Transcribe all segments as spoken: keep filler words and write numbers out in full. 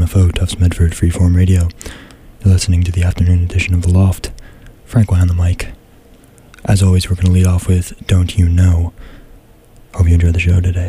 F O, Tufts Medford Freeform Radio. You're listening to the afternoon edition of The Loft. Frank behind the mic. As always, we're going to lead off with Don't You Know. Hope you enjoy the show today.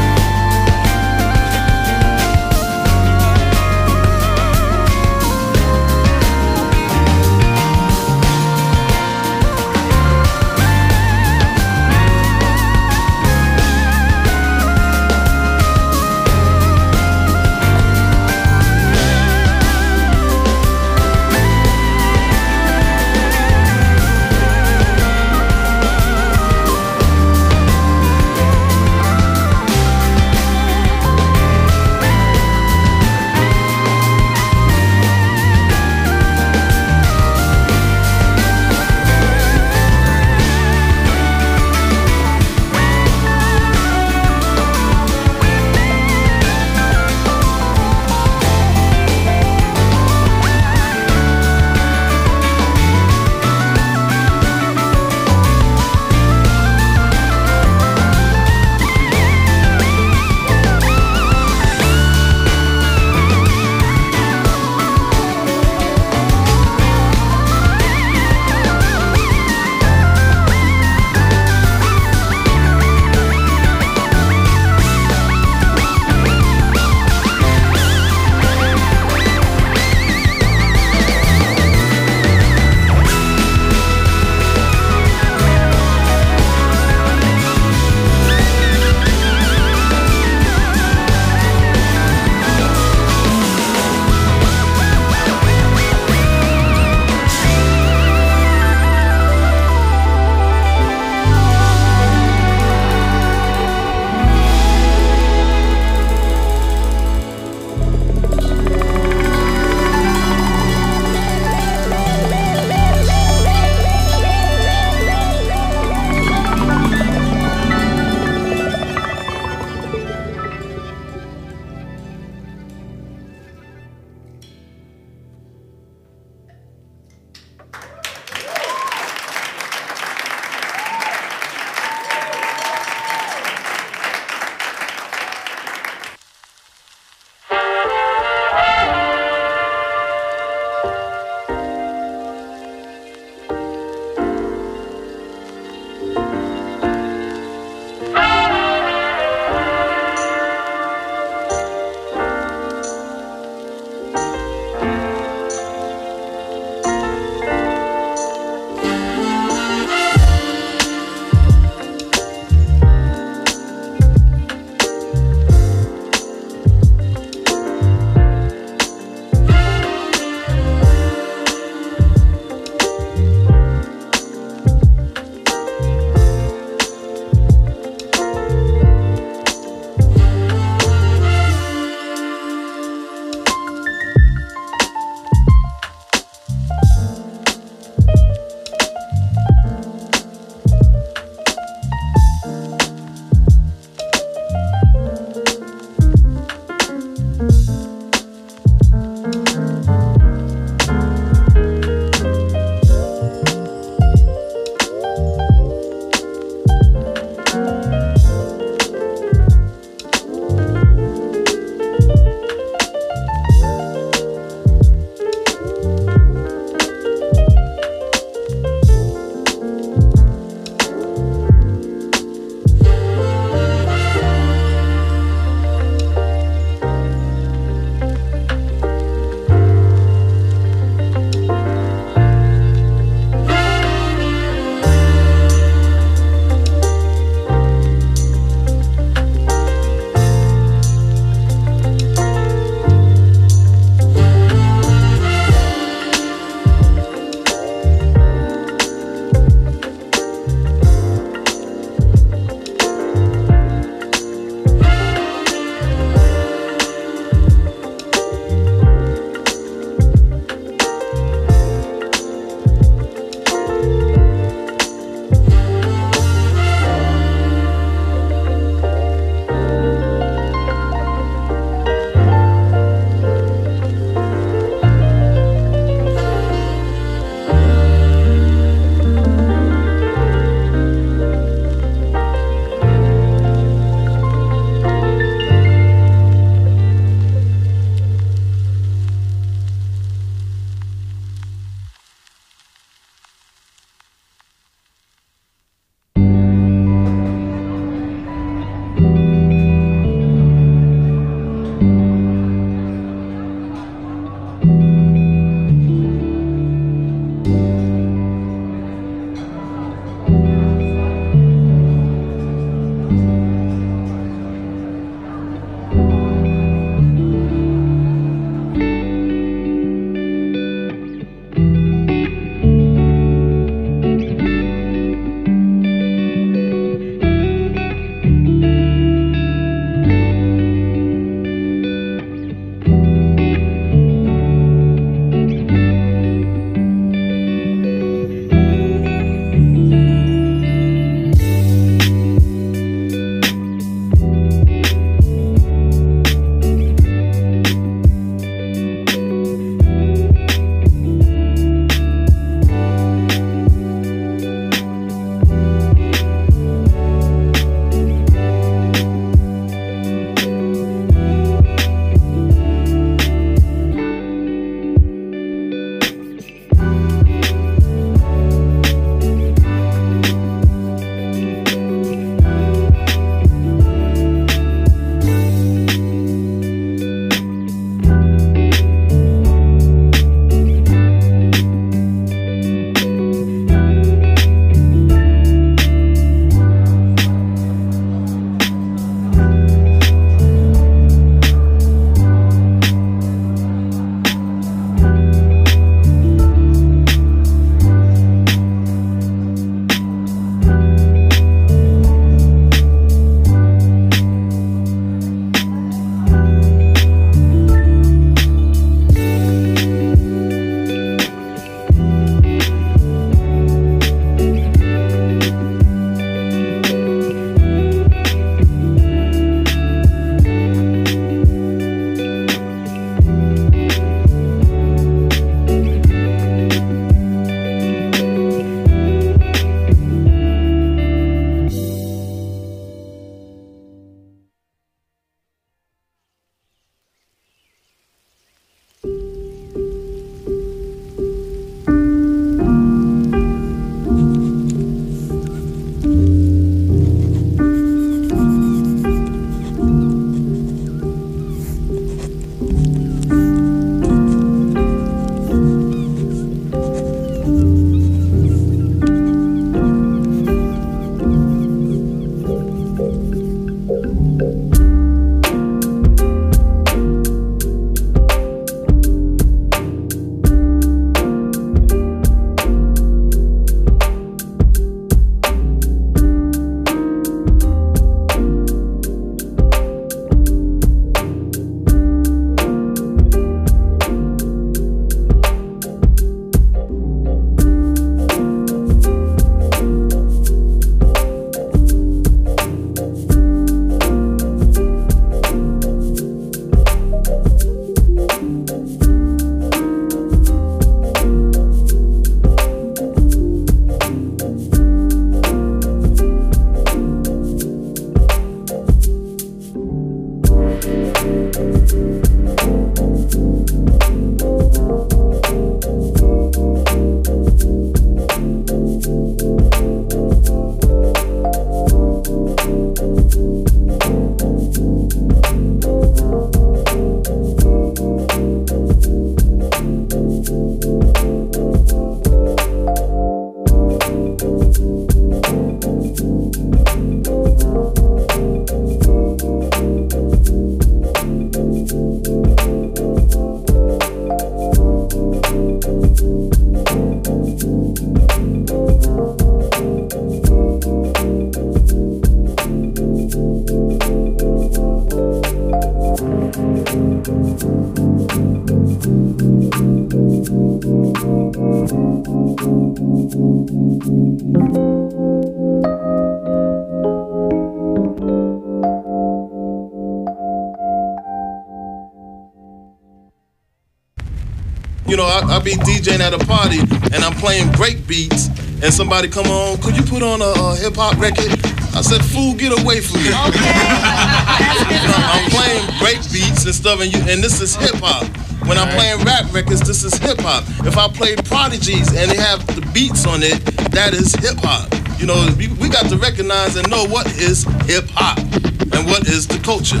You know, I, I be DJing at a party and I'm playing break beats and somebody come on, could you put on a, a hip hop record? I said, fool, get away from me. Okay. I'm playing break beats and stuff and, you, and this is hip hop. When I'm playing rap records, this is hip hop. If I play Prodigies and they have the beats on it, that is hip hop. You know, we, we got to recognize and know what is hip hop and what is the culture.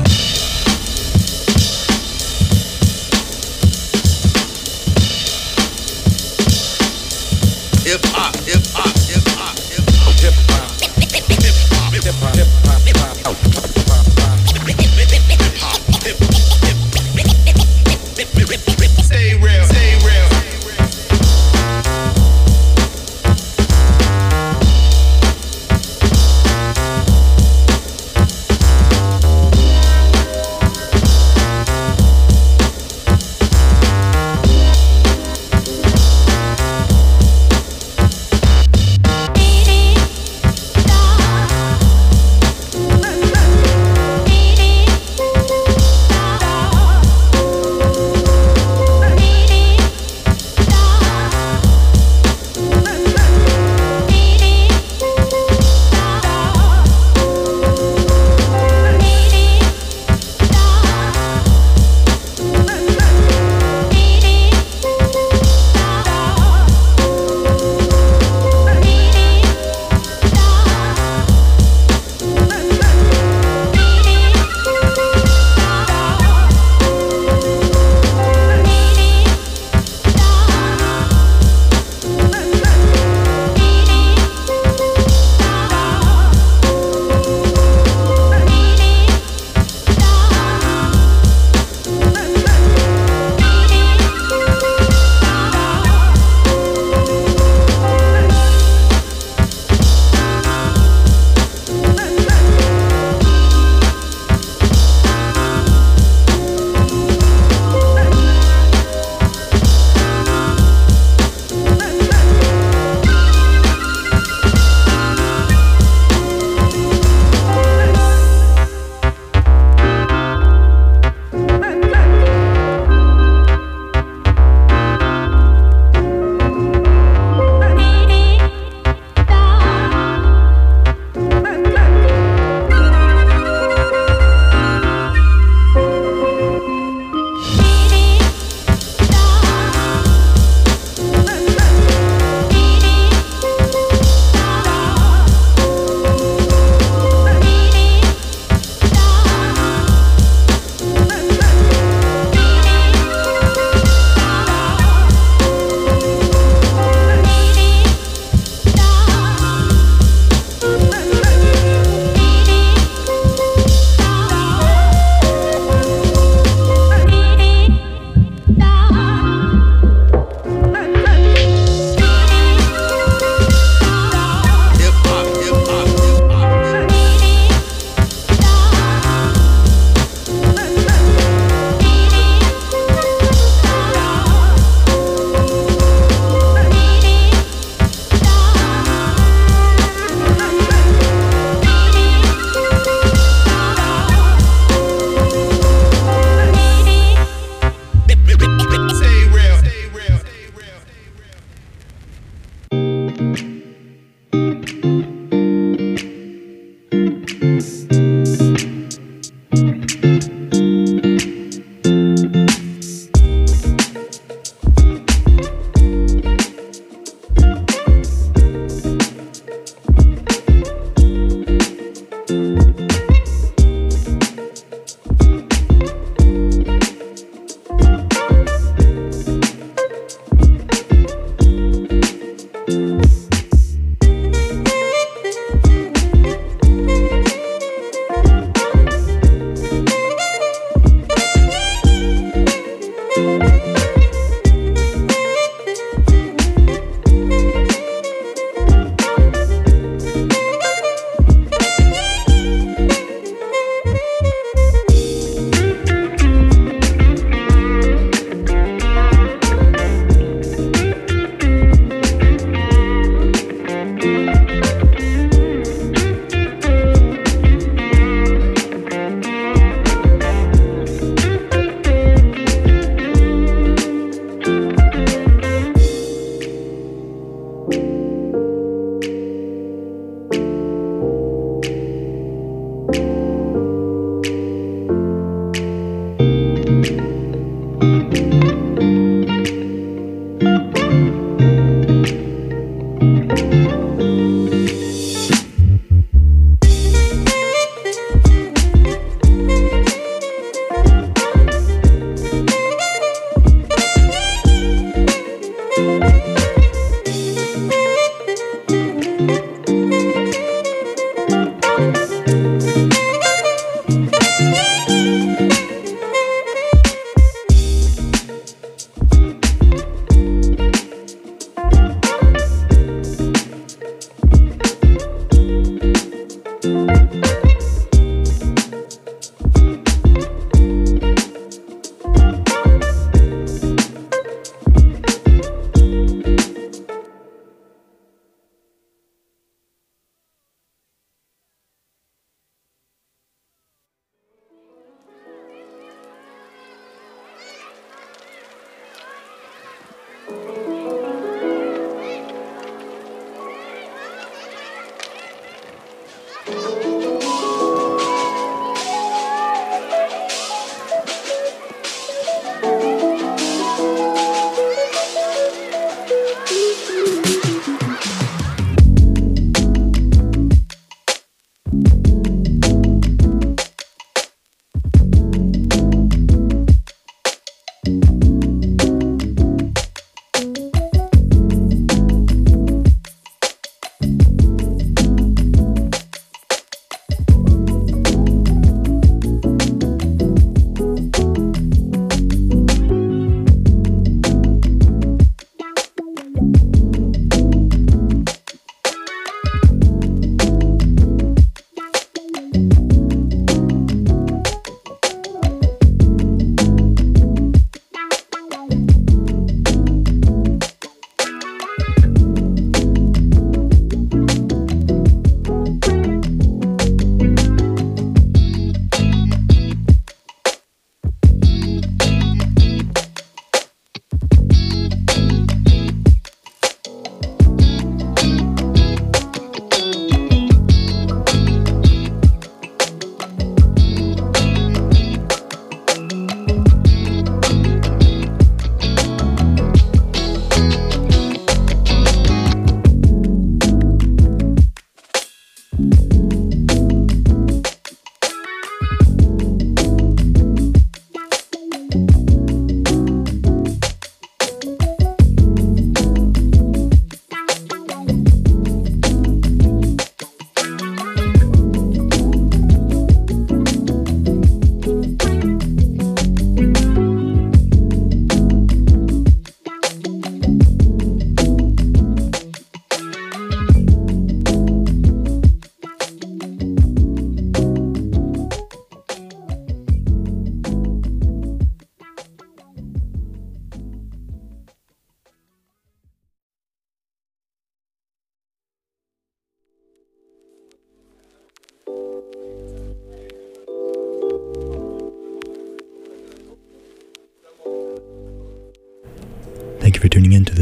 Hip hop, hip hop, hip hop, hip hop, hip hop, hip hop, hip hop, hip hop, hip hop, hip hop, stay real, stay real.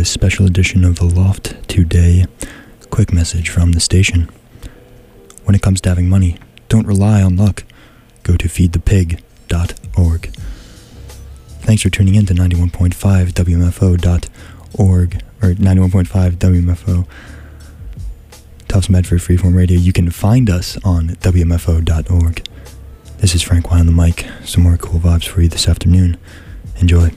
this special edition of The Loft today. Quick message from the station. When it comes to having money, don't rely on luck. Go to feed the pig dot org. Thanks for tuning in to ninety-one point five W M F O dot org, or ninety-one point five W M F O, Tufts Medford Freeform Radio. You can find us on W M F O dot org. This is Frank Y on the mic. Some more cool vibes for you this afternoon. Enjoy.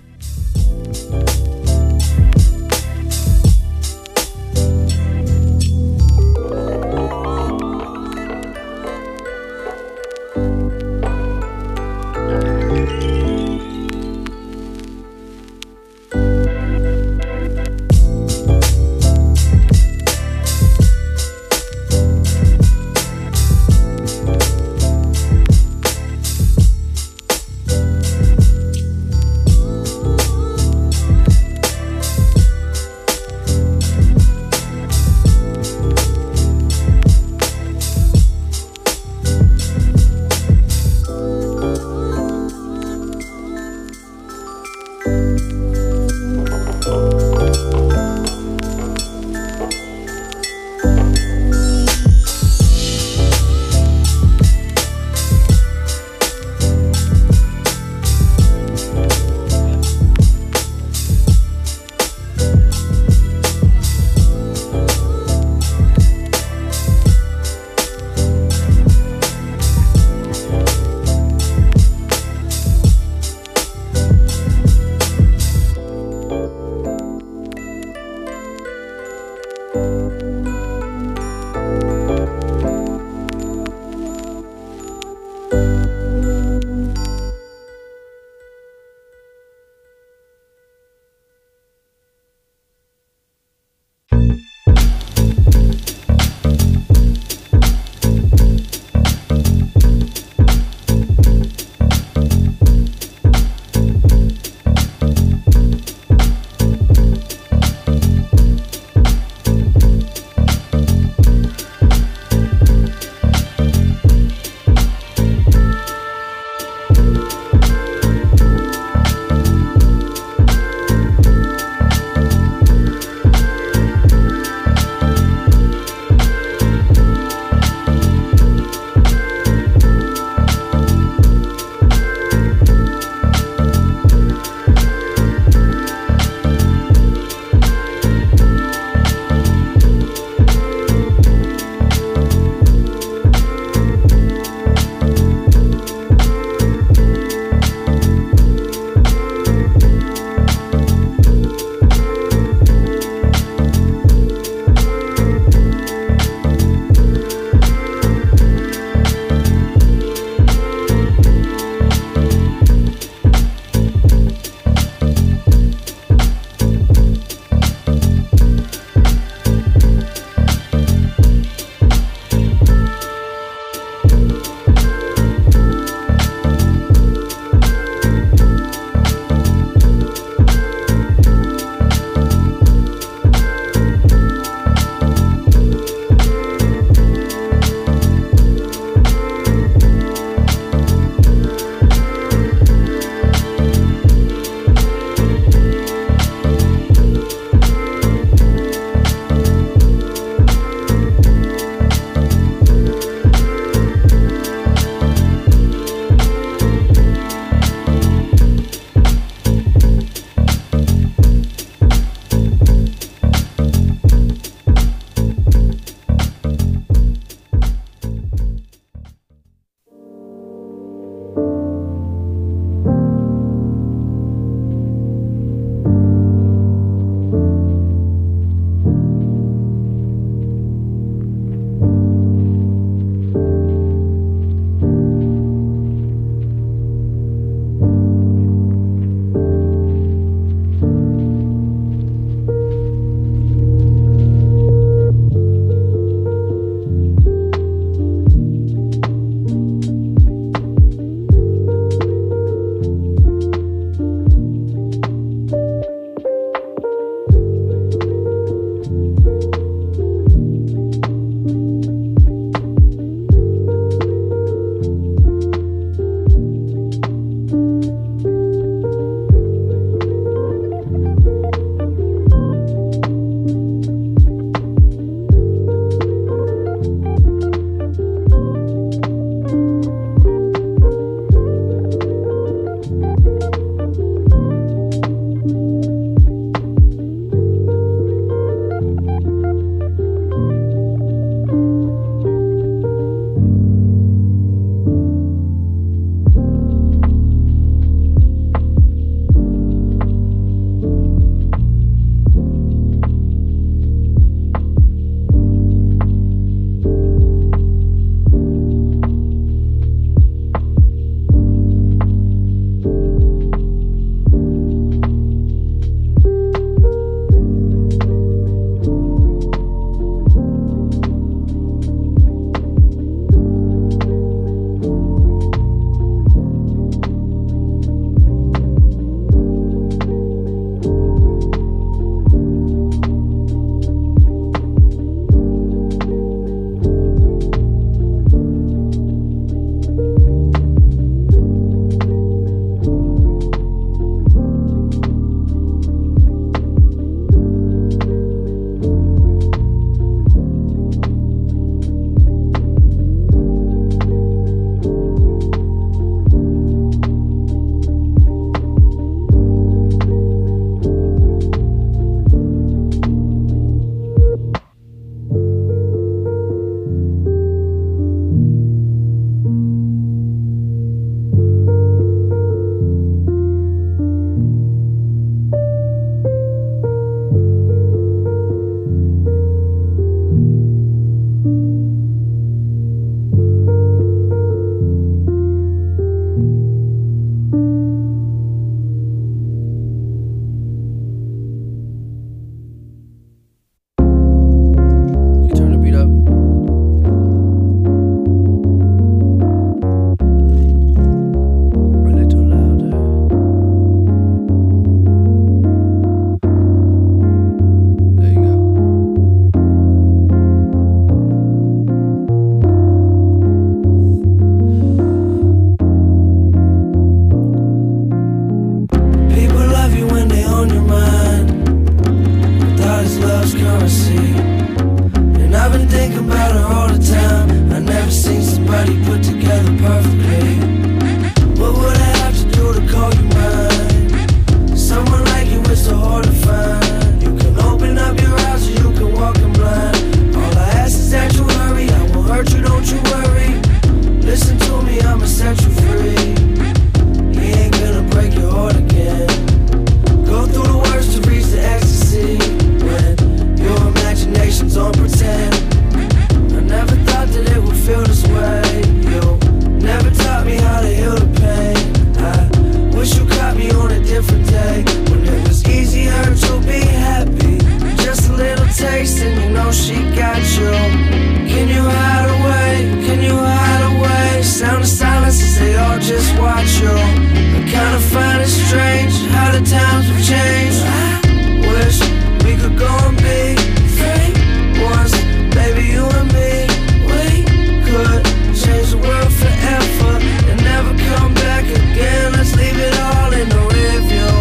about her all the time. I never seen somebody put together perfectly. What would I have to do to call you mine? Someone like you is so hard to find. You can open up your eyes or you can walk in blind. All I ask is that you hurry, I won't hurt you, don't you worry. Listen to me, I'ma set you free. He ain't gonna break your heart again. Go through the worst to reach the ecstasy. When your imagination's on pretend. I never thought that it would feel this way. You never taught me how to heal the pain. I wish you caught me on a different day, when it was easier to be happy. Just a little taste and you know she got you. Can you hide away? Can you hide away? Sound of silence as they all just watch you. I kinda find it strange how the times have changed. I wish we could go and be free once, baby, you and me. We could change the world forever and never come back again. Let's leave it all in the rear view.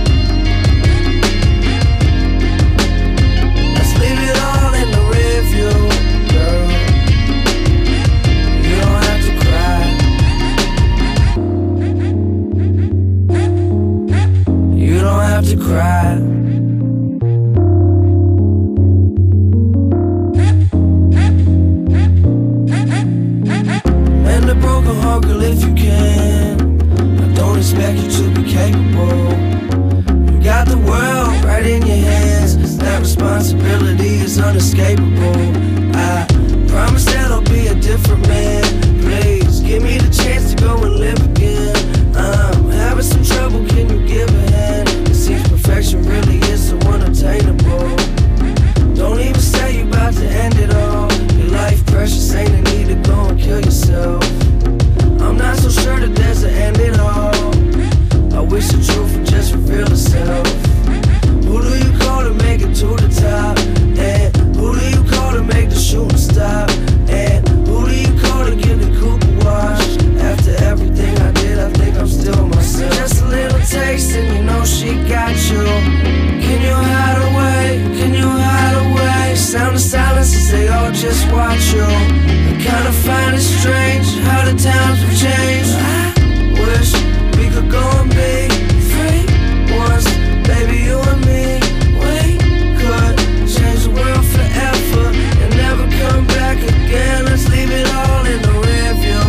Let's leave it all in the rear view, girl. You don't have to cry. You don't have to cry. Mend a broken heart, girl, if you can. I don't expect you to be capable. You got the world right in your hands. That responsibility is unescapable. I promise that I'll be a different man. Please give me the chance to go and live again. I'm having some trouble, can you give a hand? It seems perfection really is so unattainable. Don't even say you about to end it all. Your life precious, ain't a need to go and kill yourself. I'm not so sure that there's an end at all. I wish the truth would just reveal itself. Who do you call to make it to the top? And who do you call to make the shooting stop? And who do you call to get the Cooper washed? After everything I did, I think I'm still myself. Just a little taste and you know she got you. Can you hide away? Can you hide away? Sound of silence as they all just watch you. I kinda find it strange how the times have changed. I wish we could go and be free once, baby, you and me. We could change the world forever and never come back again. Let's leave it all in the rear view.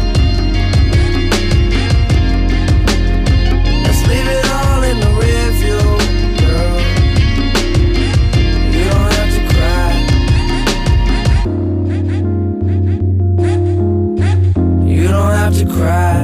Let's leave it all in the rear view, girl. You don't have to cry. You don't have to cry.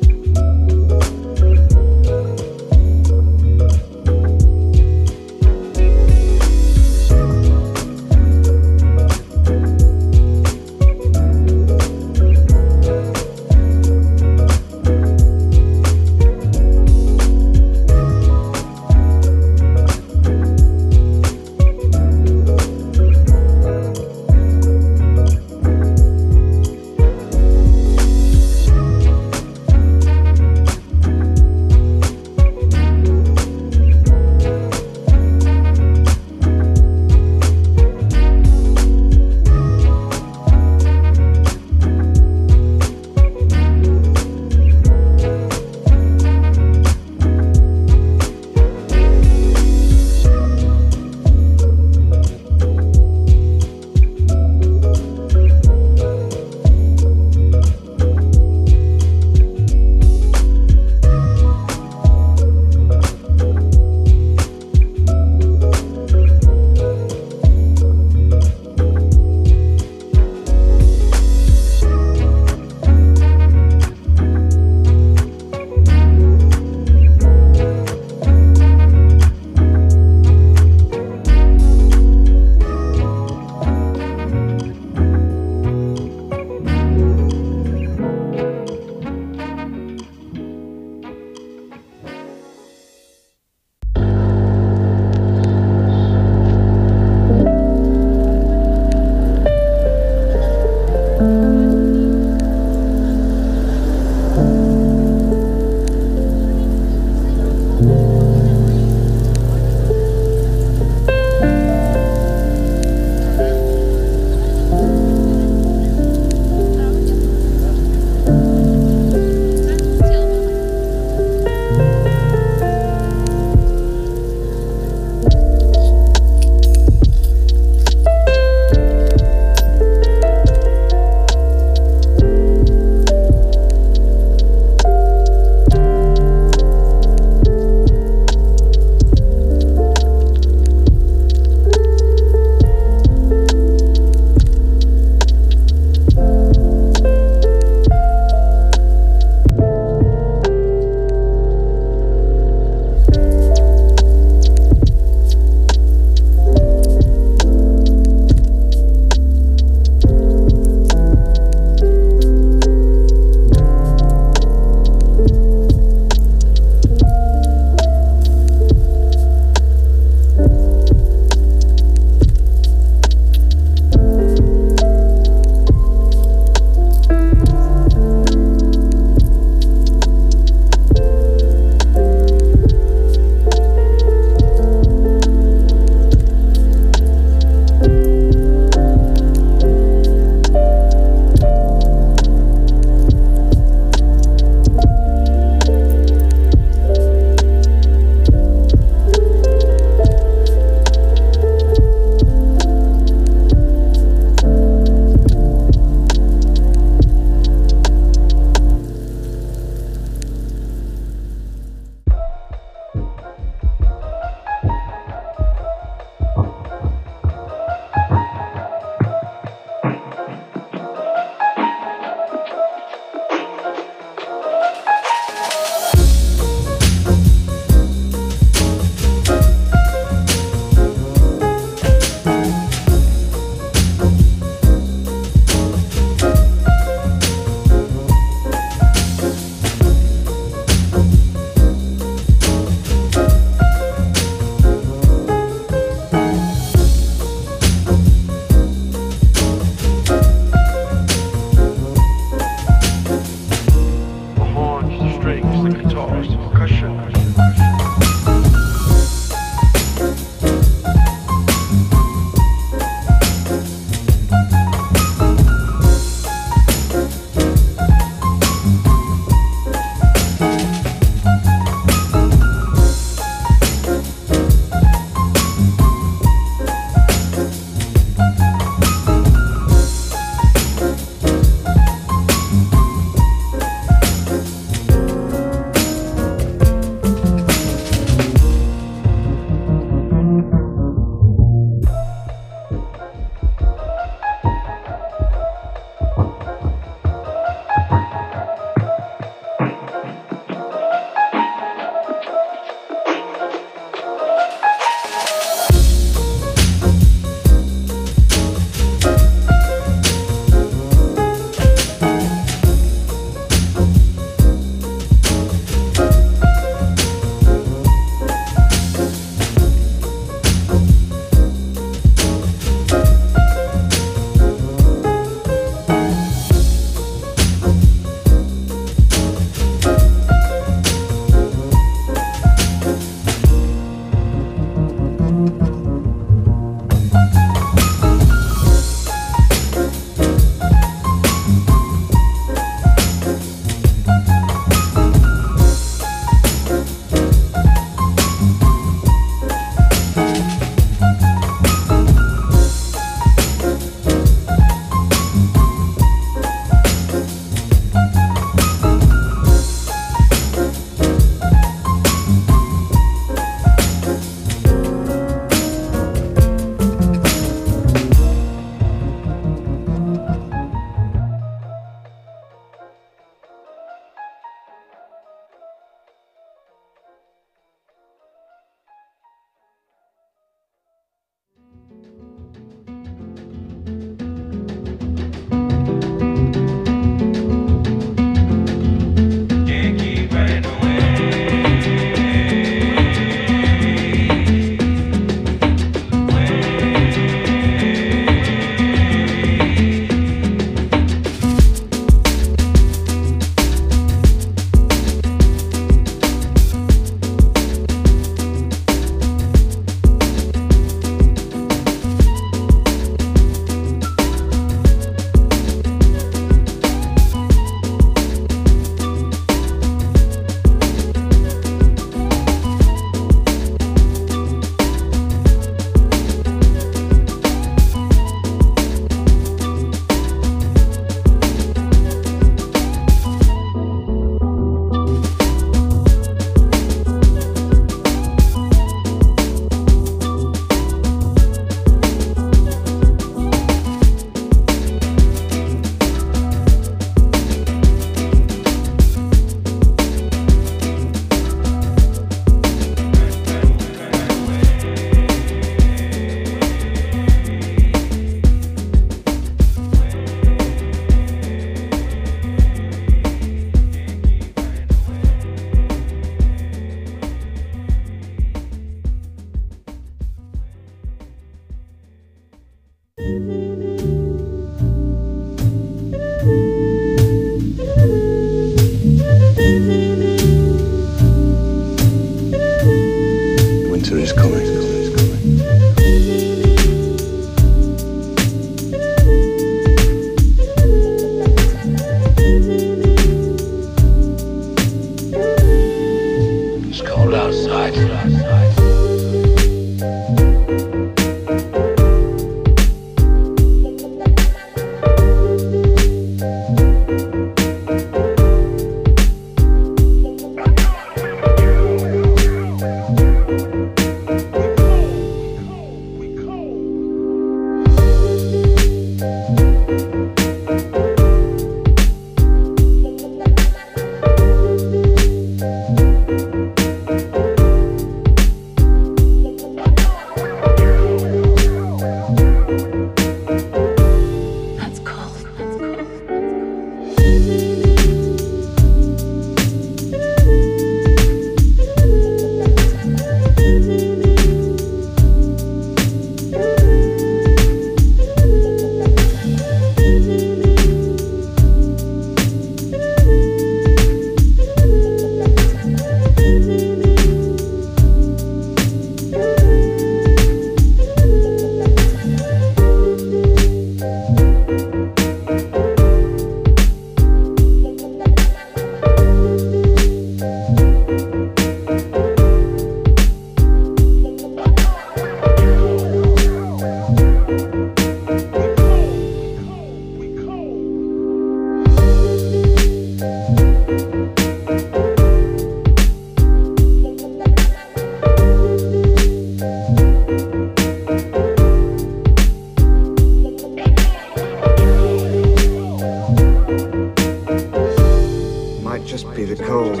cold.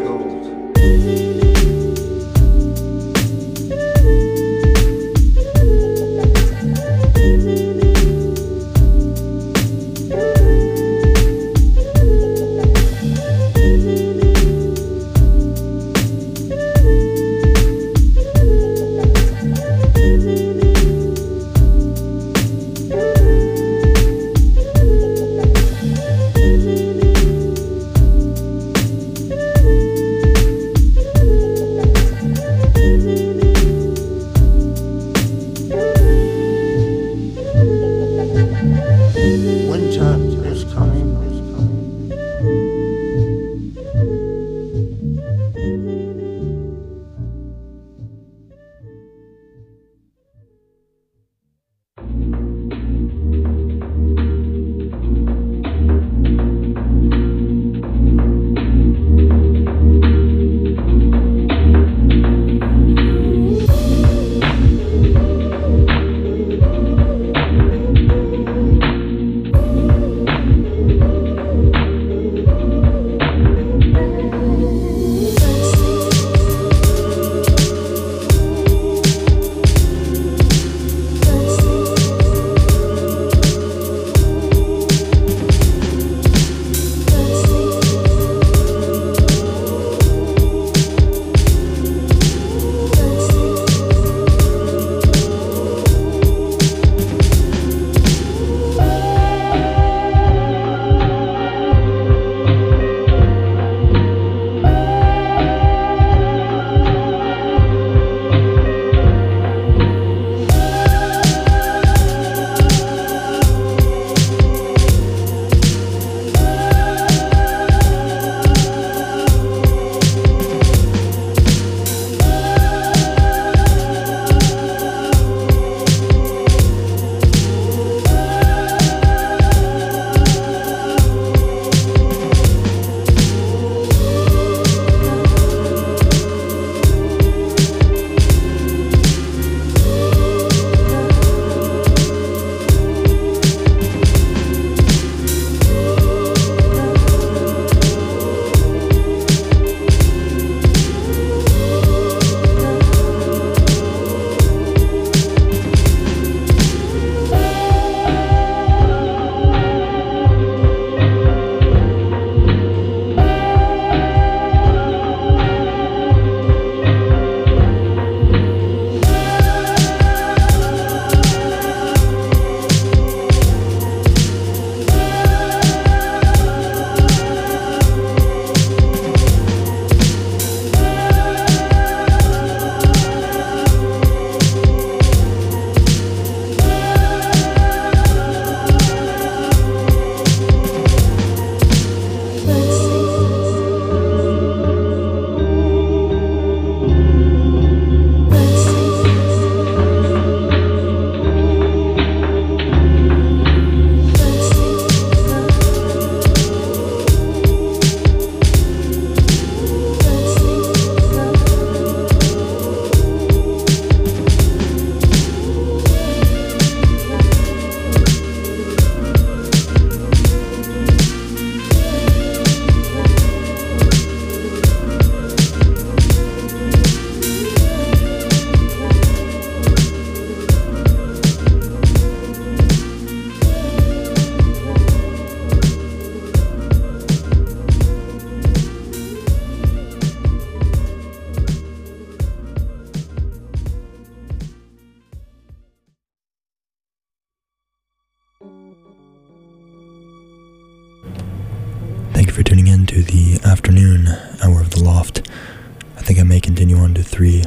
for tuning in to the afternoon hour of The Loft. I think I may continue on to three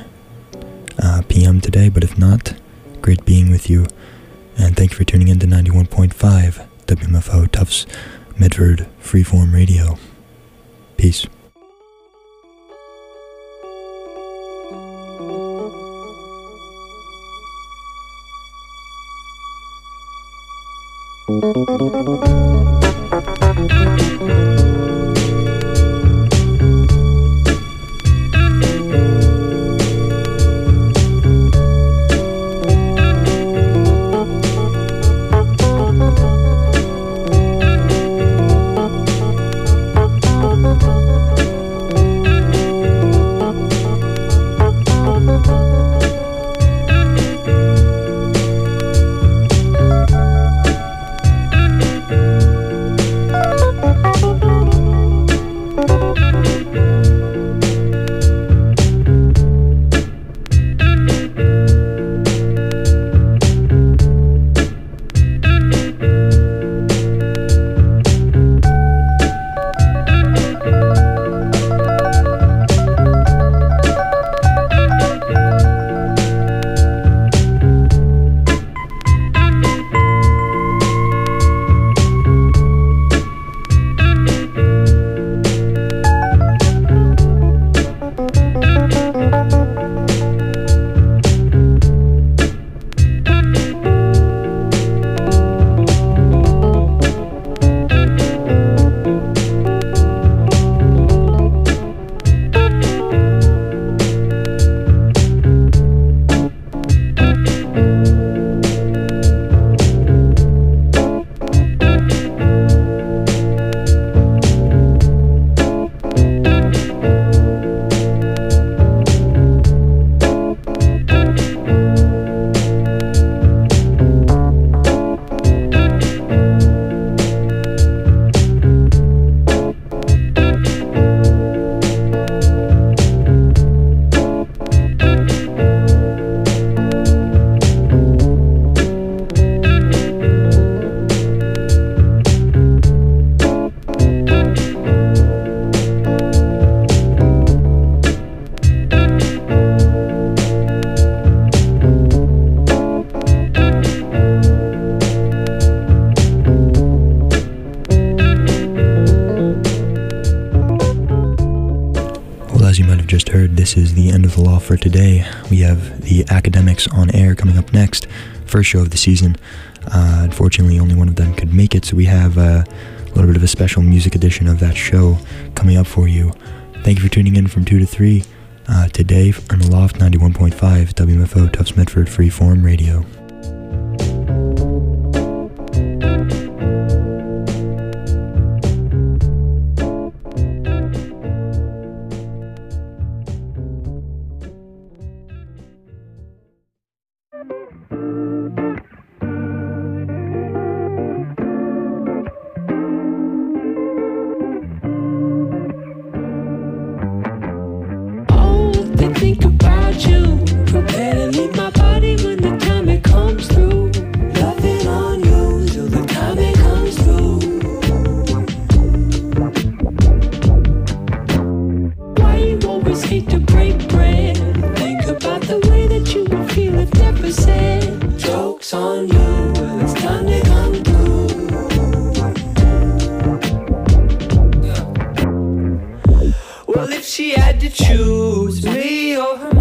uh, p m today, but if not, great being with you. And thank you for tuning in to ninety-one point five W M F O Tufts Medford Freeform Radio. Peace. just heard, this is the end of the law for today. We have the Academics on Air coming up next, first show of the season. Uh, unfortunately, only one of them could make it, so we have uh, a little bit of a special music edition of that show coming up for you. Thank you for tuning in from two to three uh, today on the Loft ninety-one point five W M F O Tufts Medford Freeform Radio. Well, if she had to choose me or her